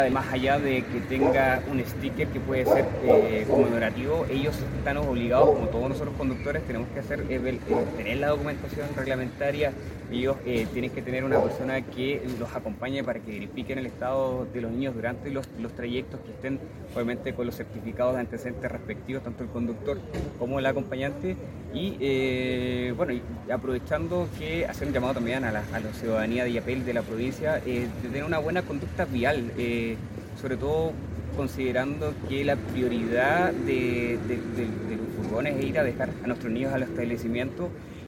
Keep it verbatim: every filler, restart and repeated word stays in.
Además, allá de que tenga un sticker que puede ser eh, conmemorativo, ellos están obligados, como todos nosotros conductores, tenemos que hacer eh, eh, tener la documentación reglamentaria. Ellos eh, tienen que tener una persona que los acompañe para que verifiquen el estado de los niños durante los, los trayectos, que estén obviamente con los certificados de antecedentes respectivos, tanto el conductor como el acompañante. Y eh, bueno, y aprovechando que hacer un llamado también a la, a la ciudadanía de Illapel, de la provincia, eh, de tener una buena conducta vial, eh, sobre todo considerando que la prioridad de, de, de, de los furgones es ir a dejar a nuestros niños al establecimiento.